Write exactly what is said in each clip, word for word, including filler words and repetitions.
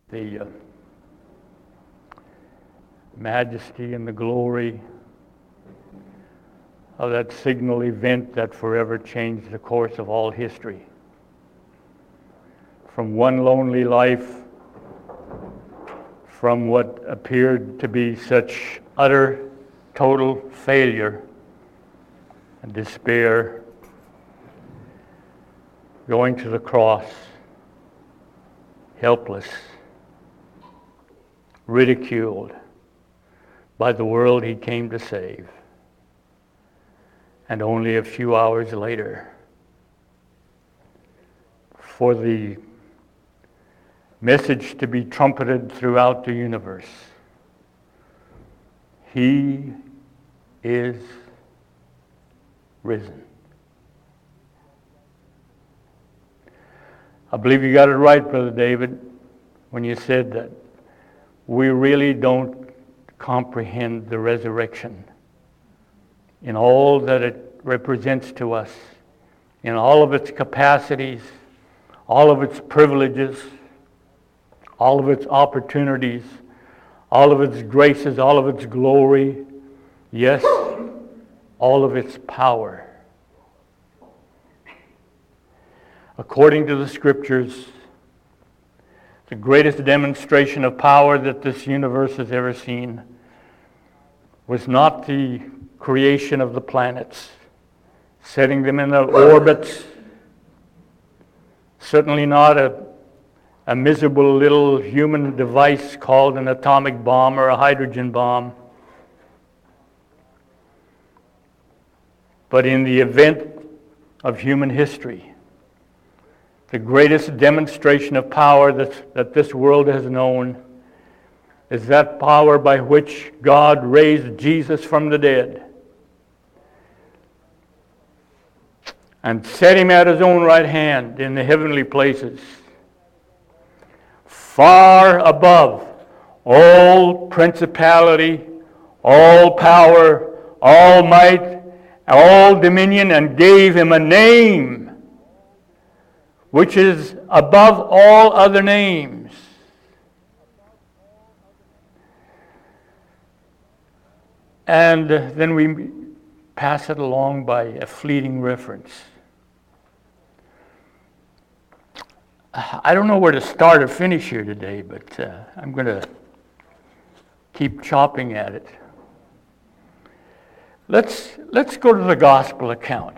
the uh, majesty and the glory of that signal event that forever changed the course of all history. From one lonely life, from what appeared to be such utter, total failure and despair, going to the cross, helpless, ridiculed by the world he came to save. And only a few hours later, for the message to be trumpeted throughout the universe, he is risen. I believe you got it right, Brother David, when you said that we really don't comprehend the resurrection in all that it represents to us, in all of its capacities, all of its privileges, all of its opportunities, all of its graces, all of its glory, yes, all of its power. According to the Scriptures, the greatest demonstration of power that this universe has ever seen was not the creation of the planets, setting them in their orbits, certainly not a, a miserable little human device called an atomic bomb or a hydrogen bomb, but in the event of human history, the greatest demonstration of power that, that this world has known is that power by which God raised Jesus from the dead and set him at his own right hand in the heavenly places, far above all principality, all power, all might, all dominion, and gave him a name which is above all other names. And then we pass it along by a fleeting reference. I don't know where to start or finish here today, but uh, I'm going to keep chopping at it. Let's, let's go to the gospel account.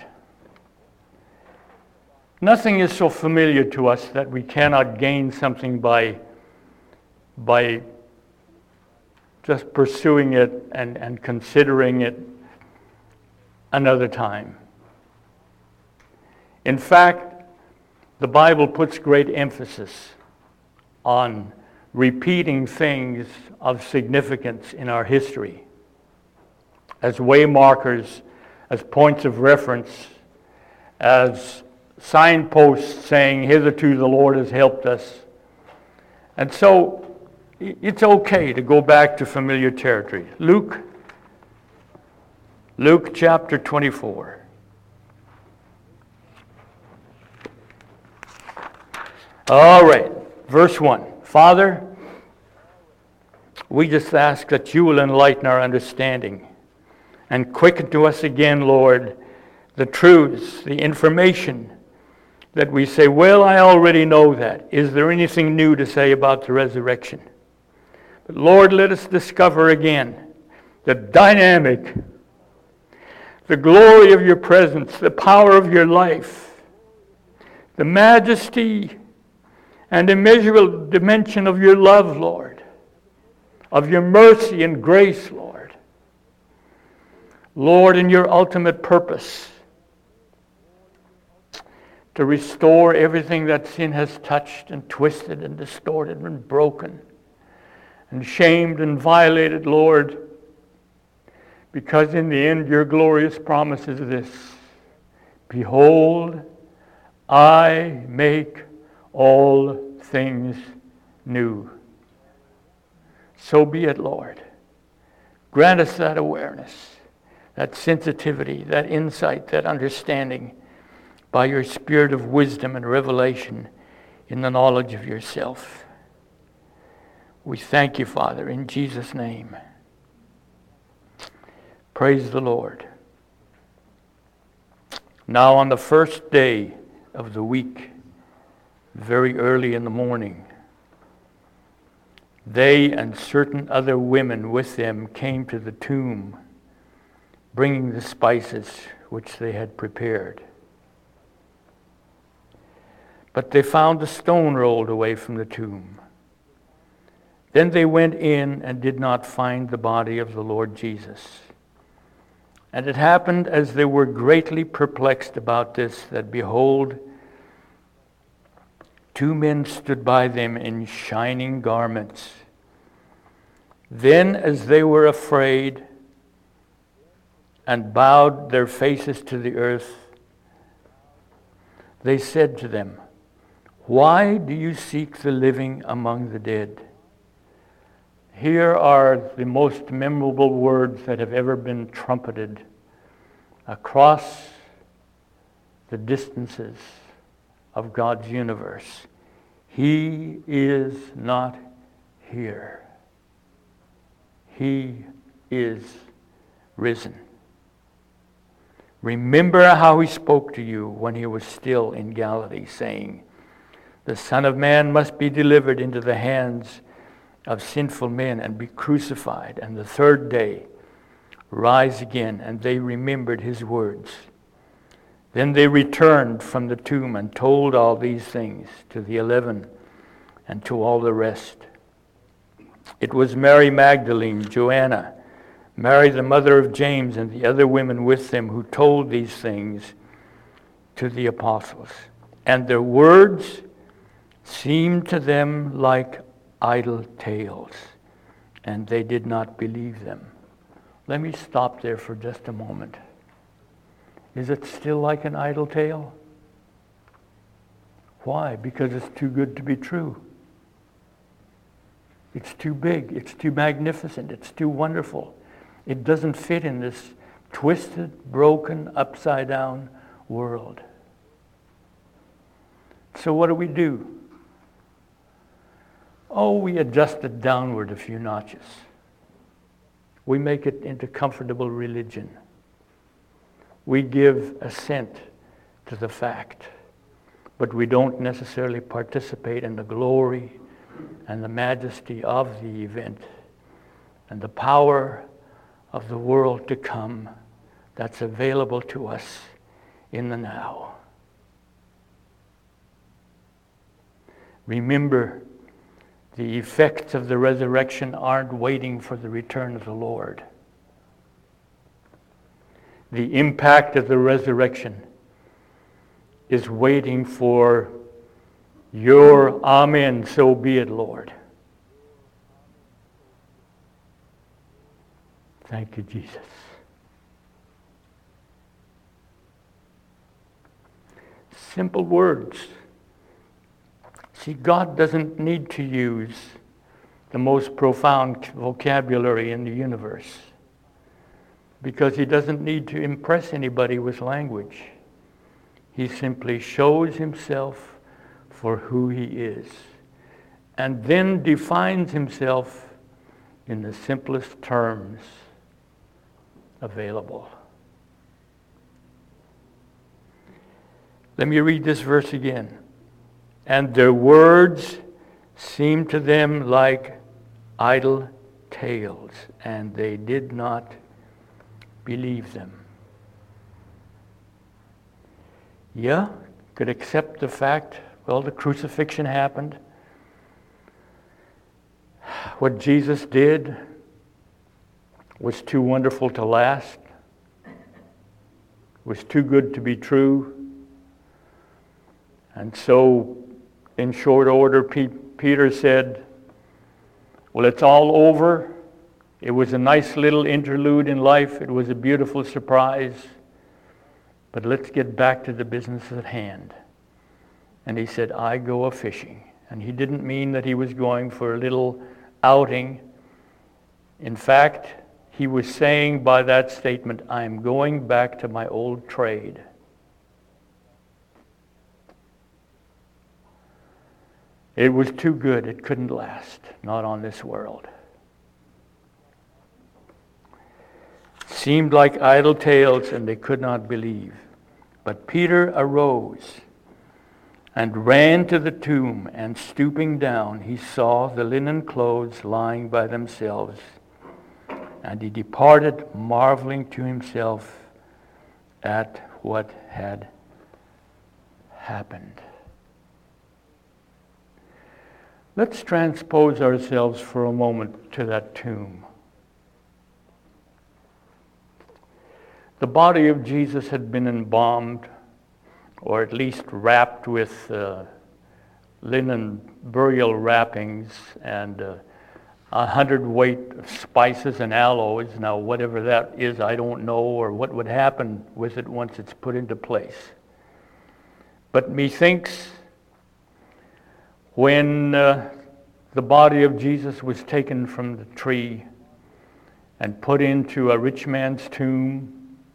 Nothing is so familiar to us that we cannot gain something by, by just pursuing it and, and considering it another time. In fact, the Bible puts great emphasis on repeating things of significance in our history as waymarkers, as points of reference, as signposts saying, hitherto the Lord has helped us. And so it's okay to go back to familiar territory. Luke, Luke chapter twenty-four. All right, verse one. Father, we just ask that you will enlighten our understanding and quicken to us again, Lord, the truths, the information that we say, well, I already know that. Is there anything new to say about the resurrection? But Lord, let us discover again the dynamic, the glory of your presence, the power of your life, the majesty and immeasurable dimension of your love, Lord, of your mercy and grace, Lord. Lord, in your ultimate purpose, to restore everything that sin has touched and twisted and distorted and broken and shamed and violated, Lord, because in the end your glorious promise is this: behold, I make all things new. So be it, Lord. Grant us that awareness, that sensitivity, that insight, that understanding, by your spirit of wisdom and revelation in the knowledge of yourself. We thank you, Father, in Jesus' name. Praise the Lord. Now on the first day of the week, very early in the morning, they and certain other women with them came to the tomb, bringing the spices which they had prepared. But they found the stone rolled away from the tomb. Then they went in and did not find the body of the Lord Jesus. And it happened, as they were greatly perplexed about this, that behold, two men stood by them in shining garments. Then, as they were afraid and bowed their faces to the earth, they said to them, "Why do you seek the living among the dead?" Here are the most memorable words that have ever been trumpeted across the distances of God's universe. He is not here. He is risen. Remember how he spoke to you when he was still in Galilee, saying, "The Son of Man must be delivered into the hands of sinful men and be crucified, and the third day rise again." And they remembered his words. Then they returned from the tomb and told all these things to the eleven and to all the rest. It was Mary Magdalene, Joanna, Mary the mother of James, and the other women with them who told these things to the apostles. And their words seemed to them like idle tales, and they did not believe them. Let me stop there for just a moment. Is it still like an idle tale? Why? Because it's too good to be true. It's too big. It's too magnificent. It's too wonderful. It doesn't fit in this twisted, broken, upside-down world. So what do we do? Oh, we adjust it downward a few notches. We make it into comfortable religion. We give assent to the fact, but we don't necessarily participate in the glory and the majesty of the event and the power of the world to come that's available to us in the now. Remember, the effects of the resurrection aren't waiting for the return of the Lord. The impact of the resurrection is waiting for your amen, so be it, Lord. Thank you, Jesus. Simple words. See, God doesn't need to use the most profound vocabulary in the universe because he doesn't need to impress anybody with language. He simply shows himself for who he is and then defines himself in the simplest terms available. Let me read this verse again. And their words seemed to them like idle tales, and they did not believe them. Yeah, could accept the fact, well, the crucifixion happened. What Jesus did was too wonderful to last, was too good to be true. And so, in short order, P- Peter said, well, it's all over. It was a nice little interlude in life. It was a beautiful surprise. But let's get back to the business at hand. And he said, I go a-fishing. And he didn't mean that he was going for a little outing. In fact, he was saying by that statement, I'm going back to my old trade. It was too good. It couldn't last. Not on this world. Seemed like idle tales, and they could not believe. But Peter arose and ran to the tomb, and stooping down, he saw the linen clothes lying by themselves. And he departed, marveling to himself at what had happened. Let's transpose ourselves for a moment to that tomb. The body of Jesus had been embalmed, or at least wrapped with uh, linen burial wrappings and uh, a hundred weight of spices and aloes. Now, whatever that is, I don't know, or what would happen with it once it's put into place. But methinks when uh, the body of Jesus was taken from the tree and put into a rich man's tomb,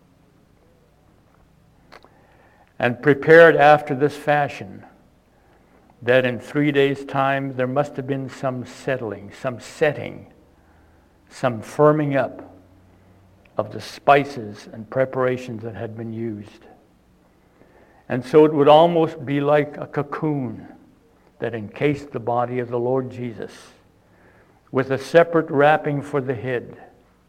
and prepared after this fashion, that in three days' time there must have been some settling, some setting, some firming up of the spices and preparations that had been used. And so it would almost be like a cocoon that encased the body of the Lord Jesus, with a separate wrapping for the head.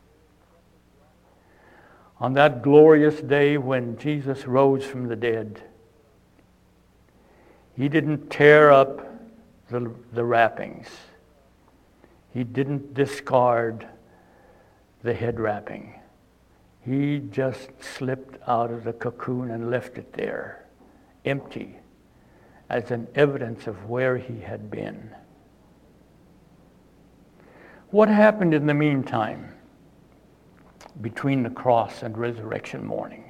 On that glorious day when Jesus rose from the dead, he didn't tear up the, the wrappings. He didn't discard the head wrapping. He just slipped out of the cocoon and left it there, empty, as an evidence of where he had been. What happened in the meantime between the cross and resurrection morning?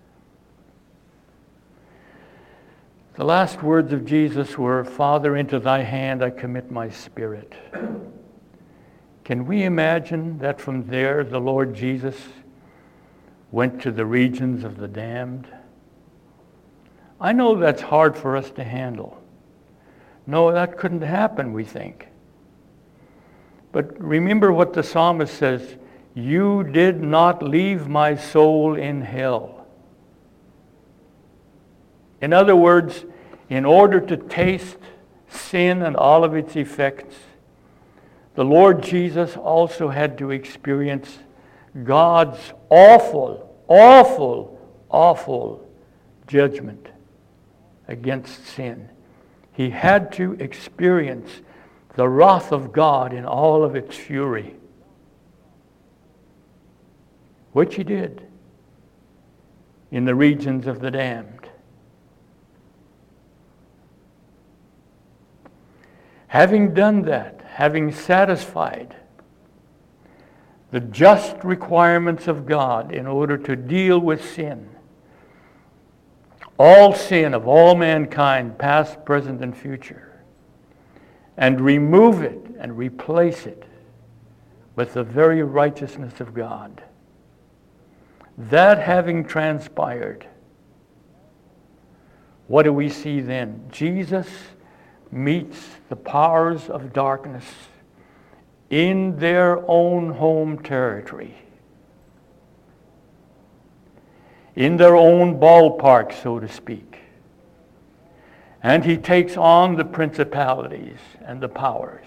The last words of Jesus were, "Father, into thy hand I commit my spirit." Can we imagine that from there the Lord Jesus went to the regions of the damned? I know that's hard for us to handle. No, that couldn't happen, we think. But remember what the psalmist says, "You did not leave my soul in hell." In other words, in order to taste sin and all of its effects, the Lord Jesus also had to experience God's awful, awful, awful judgment against sin. He had to experience the wrath of God in all of its fury, which he did in the regions of the damned. Having done that, having satisfied the just requirements of God in order to deal with sin, all sin of all mankind, past, present, and future, and remove it and replace it with the very righteousness of God. That having transpired, what do we see then? Jesus meets the powers of darkness in their own home territory, in their own ballpark, so to speak. And he takes on the principalities and the powers.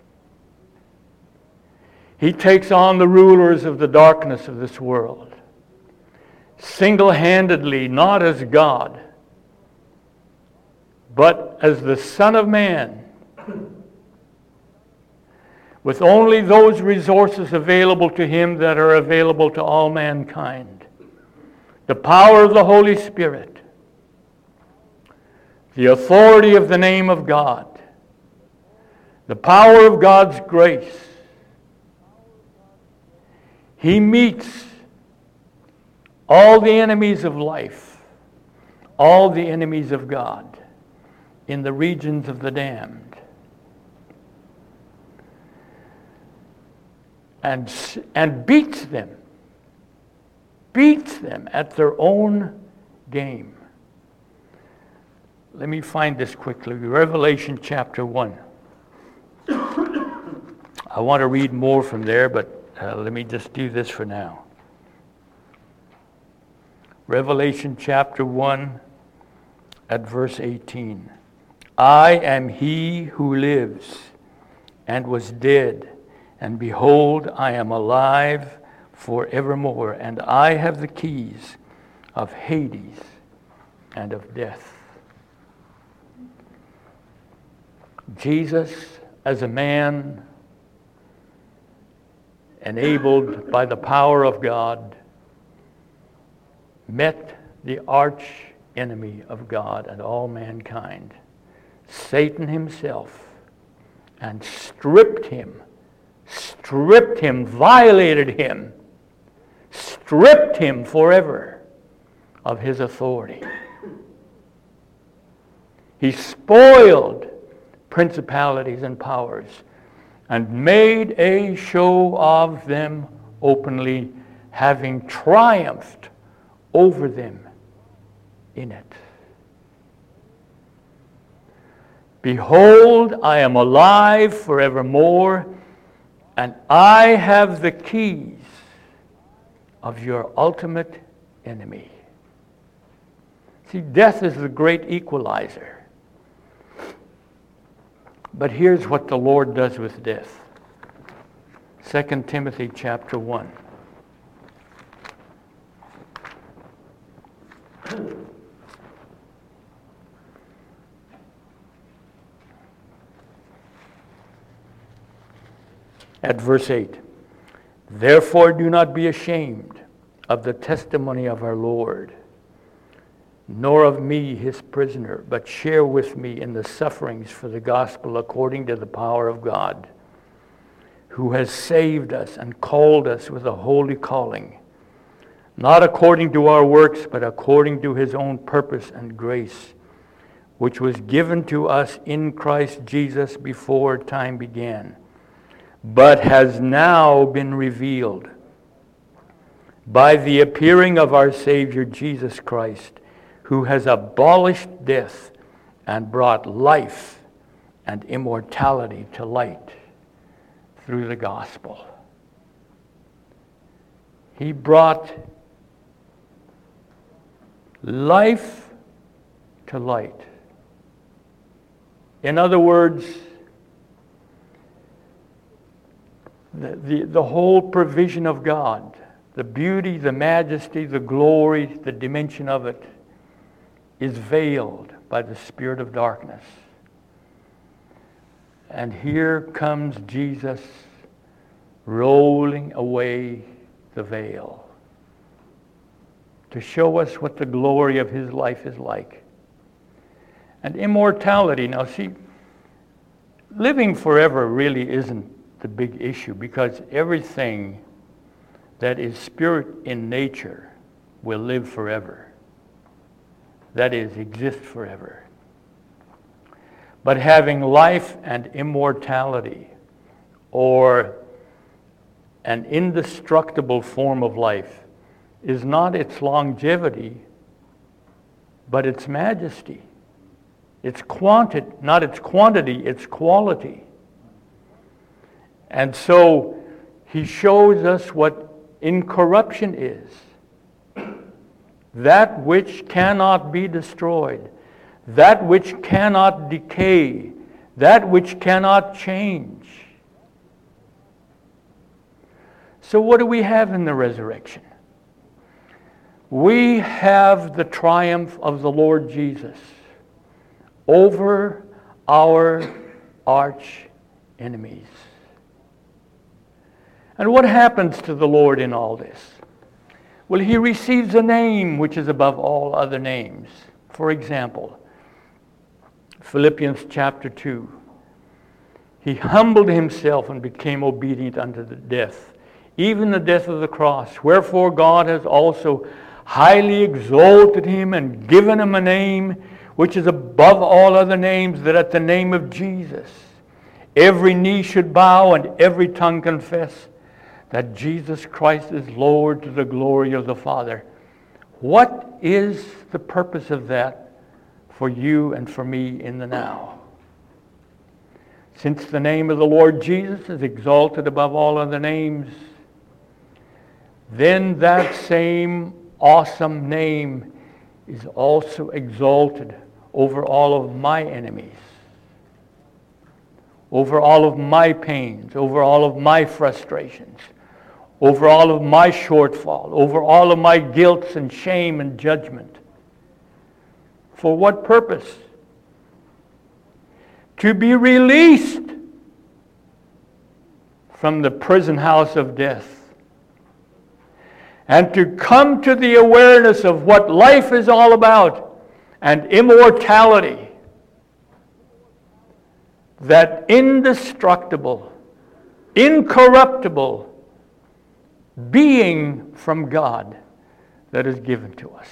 He takes on the rulers of the darkness of this world, single-handedly, not as God, but as the Son of Man, with only those resources available to him that are available to all mankind. The power of the Holy Spirit, the authority of the name of God, the power of God's grace. He meets all the enemies of life, all the enemies of God, in the regions of the damned, and, and beats them, beats them at their own game. let me find this quickly. Revelation chapter one. I want to read more from there, but uh, let me just do this for now. Revelation chapter one at verse eighteen. I am he who lives and was dead, and behold, I am alive forevermore, and I have the keys of Hades and of death. Jesus, as a man, enabled by the power of God, met the arch enemy of God and all mankind, Satan himself, and stripped him, stripped him, violated him, stripped him forever of his authority. He spoiled principalities and powers and made a show of them openly, having triumphed over them in it. Behold, I am alive forevermore, and I have the keys of your ultimate enemy. See, death is the great equalizer. But here's what the Lord does with death. Second Timothy chapter one. At verse eight. Therefore do not be ashamed of the testimony of our Lord, nor of me his prisoner, but share with me in the sufferings for the gospel according to the power of God, who has saved us and called us with a holy calling, not according to our works, but according to his own purpose and grace, which was given to us in Christ Jesus before time began, but has now been revealed by the appearing of our Savior Jesus Christ, who has abolished death and brought life and immortality to light through the gospel. He brought life to light. In other words, the, the, the whole provision of God, the beauty, the majesty, the glory, the dimension of it, is veiled by the spirit of darkness. And here comes Jesus rolling away the veil to show us what the glory of his life is like. And immortality. Now see, living forever really isn't the big issue, because everything that is spirit in nature will live forever. That is, exist forever. But having life and immortality, or an indestructible form of life, is not its longevity, but its majesty. Its quantity, not its quantity, its quality. And so he shows us what incorruption is. That which cannot be destroyed, that which cannot decay, that which cannot change. So what do we have in the resurrection? We have the triumph of the Lord Jesus over our arch enemies. And what happens to the Lord in all this? Well, he receives a name which is above all other names. For example, Philippians chapter two. He humbled himself and became obedient unto the death, even the death of the cross. Wherefore God has also highly exalted him and given him a name which is above all other names, that at the name of Jesus every knee should bow and every tongue confess that Jesus Christ is Lord, to the glory of the Father. What is the purpose of that? for you and for me in the now. Since the name of the Lord Jesus is exalted above all other names, then that same awesome name is also exalted over all of my enemies, over all of my pains, over all of my frustrations, over all of my shortfall, over all of my guilt and shame and judgment. For what purpose? To be released from the prison house of death, and to come to the awareness of what life is all about, and immortality, that indestructible, incorruptible being from God that is given to us.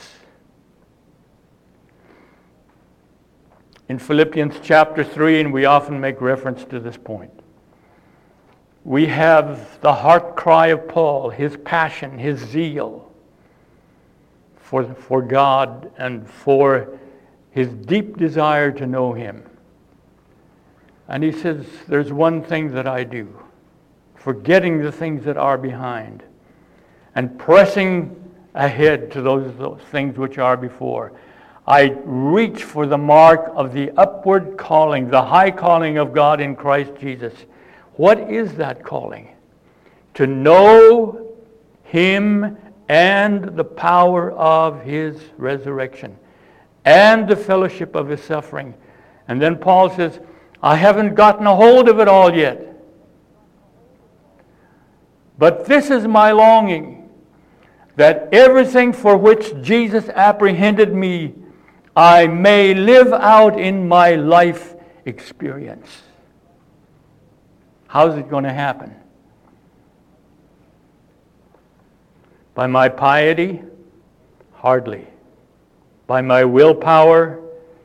In Philippians chapter three, and we often make reference to this point, we have the heart cry of Paul, his passion, his zeal for, for God and for his deep desire to know Him. And he says, there's one thing that I do, forgetting the things that are behind and pressing ahead to those, those things which are before. I reach for the mark of the upward calling, the high calling of God in Christ Jesus. What is that calling? To know Him and the power of His resurrection and the fellowship of His suffering. And then Paul says, I haven't gotten a hold of it all yet. But this is my longing, that everything for which Jesus apprehended me, I may live out in my life experience. How's it going to happen? By my piety? Hardly. By my willpower?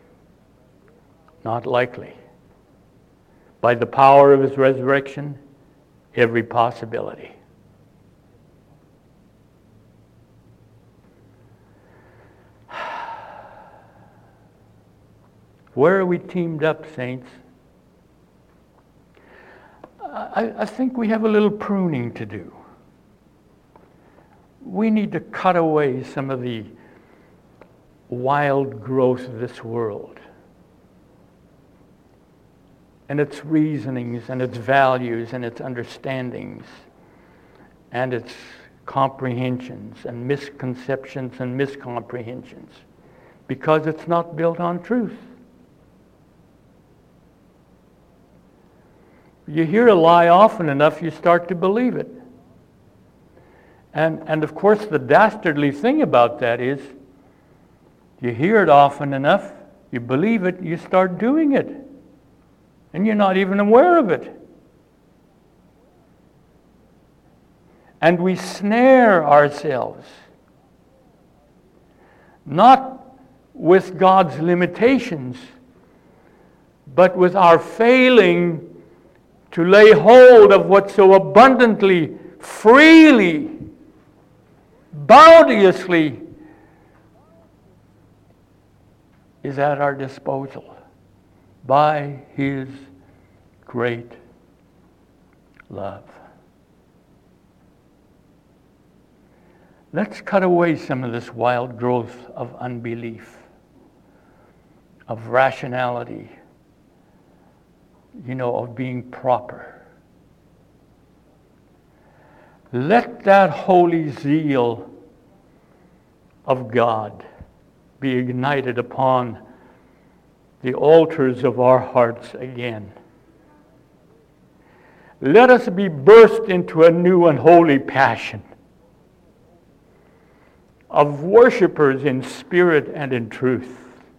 Not likely. By the power of His resurrection? Every possibility. Where are we teamed up, saints? I, I think we have a little pruning to do. We need to cut away some of the wild growth of this world and its reasonings and its values and its understandings and its comprehensions and misconceptions and miscomprehensions, because it's not built on truth. You hear a lie often enough, you start to believe it. And, and of course, the dastardly thing about that is, you hear it often enough, you believe it, you start doing it. And you're not even aware of it. And we snare ourselves, not with God's limitations, but with our failing to lay hold of what so abundantly, freely, bounteously is at our disposal by His great love. Let's cut away some of this wild growth of unbelief, of rationality, you know, of being proper. Let that holy zeal of God be ignited upon the altars of our hearts again. Let us be burst into a new and holy passion of worshipers in spirit and in truth.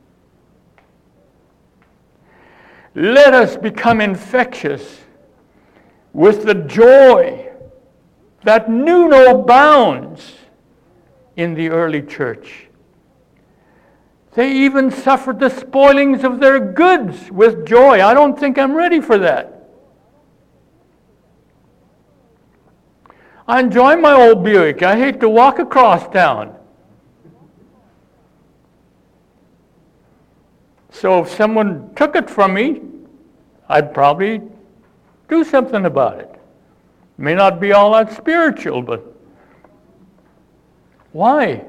Let us become infectious with the joy that knew no bounds in the early church. They even suffered the spoilings of their goods with joy. I don't think I'm ready for that. I enjoy my old Buick. I hate to walk across town. So if someone took it from me, I'd probably do something about it. May not be all that spiritual, but why?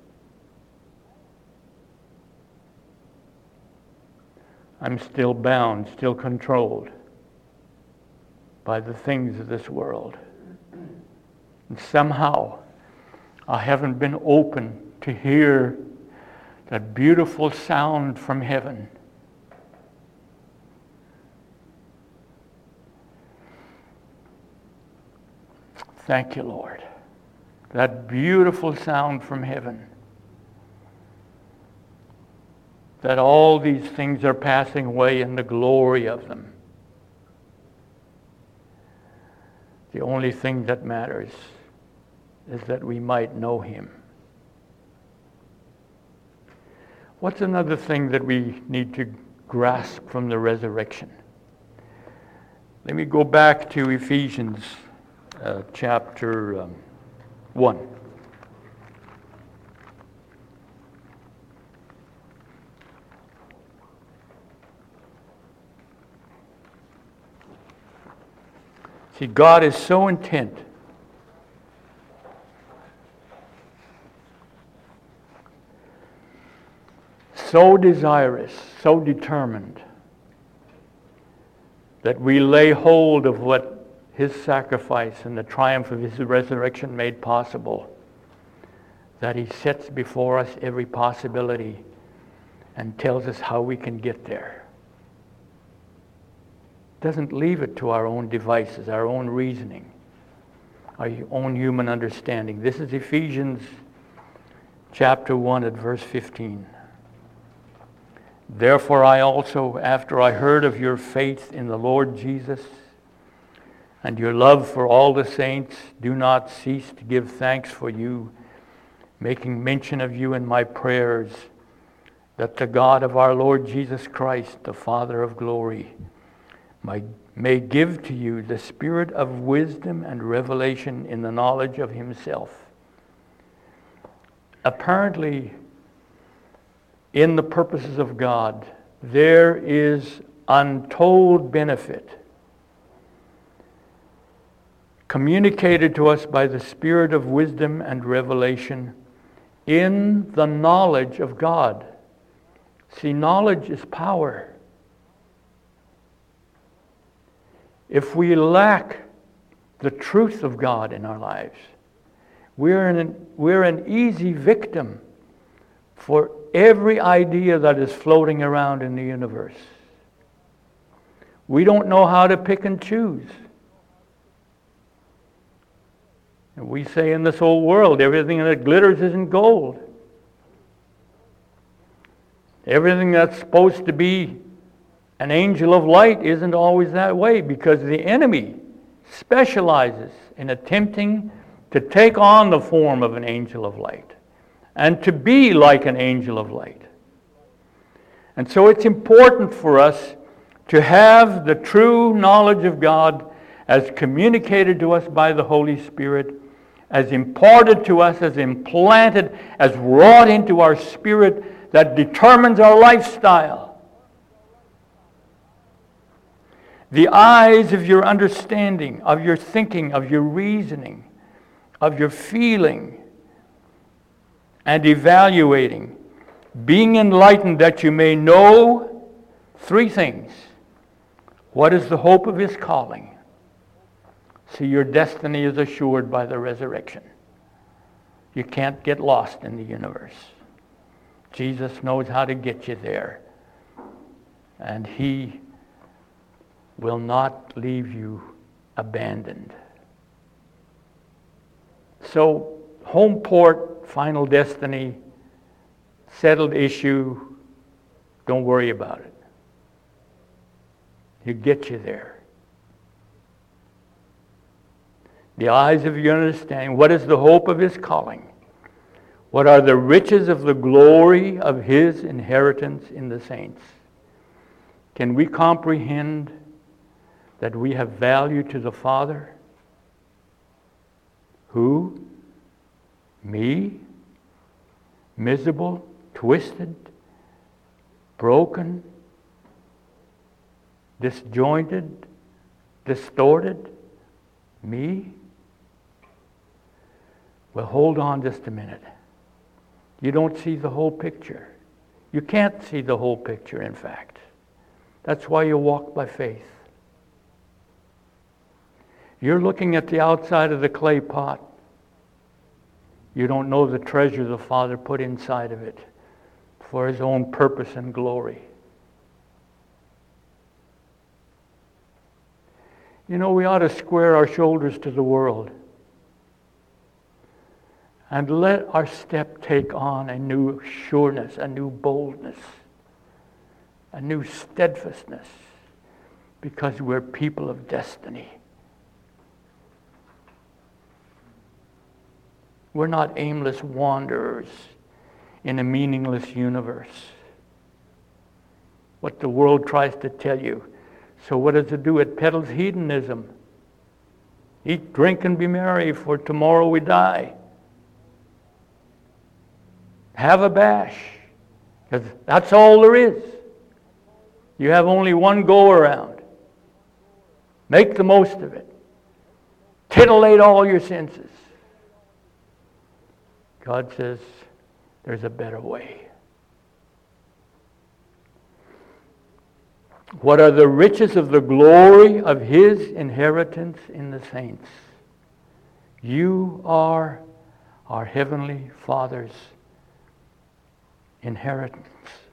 I'm still bound, still controlled by the things of this world. And somehow, I haven't been open to hear that beautiful sound from heaven. Thank you, Lord. That beautiful sound from heaven. That all these things are passing away in the glory of them. The only thing that matters is that we might know him. What's another thing that we need to grasp from the resurrection? Let me go back to Ephesians uh, chapter um, one. See, God is so intent so desirous, so determined that we lay hold of what his sacrifice and the triumph of his resurrection made possible, that he sets before us every possibility and tells us how we can get there. Doesn't leave it to our own devices, our own reasoning, our own human understanding. This is Ephesians chapter one at verse fifteen. Therefore I also, after I heard of your faith in the Lord Jesus and your love for all the saints, do not cease to give thanks for you, making mention of you in my prayers, that the God of our Lord Jesus Christ, the Father of glory, may, may give to you the spirit of wisdom and revelation in the knowledge of himself. Apparently, in the purposes of God, there is untold benefit communicated to us by the spirit of wisdom and revelation in the knowledge of God. See, knowledge is power. If we lack the truth of God in our lives, we're an, we're an easy victim for every idea that is floating around in the universe. We don't know how to pick and choose. And we say in this whole world, everything that glitters isn't gold. Everything that's supposed to be an angel of light isn't always that way, because the enemy specializes in attempting to take on the form of an angel of light and to be like an angel of light. And so it's important for us to have the true knowledge of God as communicated to us by the Holy Spirit, as imparted to us, as implanted, as wrought into our spirit, that determines our lifestyle. The eyes of your understanding, of your thinking, of your reasoning, of your feeling, and evaluating, being enlightened that you may know three things. What is the hope of his calling? See, your destiny is assured by the resurrection. You can't get lost in the universe. Jesus knows how to get you there. And he will not leave you abandoned. So, home port, final destiny, settled issue, don't worry about it. He'll get you there. The eyes of your understanding. What is the hope of his calling? What are the riches of the glory of his inheritance in the saints? Can we comprehend that we have value to the Father? Who? Me? Miserable? Twisted? broken, disjointed, distorted? Me? Well, hold on just a minute. You don't see the whole picture. You can't see the whole picture, in fact. That's why you walk by faith. You're looking at the outside of the clay pot. You don't know the treasure the Father put inside of it for His own purpose and glory. You know, we ought to square our shoulders to the world and let our step take on a new sureness, a new boldness, a new steadfastness, because we're people of destiny. We're not aimless wanderers in a meaningless universe. What the world tries to tell you. So what does it do? It peddles hedonism. Eat, drink, and be merry, for tomorrow we die. Have a bash, because that's all there is. You have only one go around. Make the most of it. Titillate all your senses. God says there's a better way. What are the riches of the glory of His inheritance in the saints? You are our Heavenly Father's inheritance.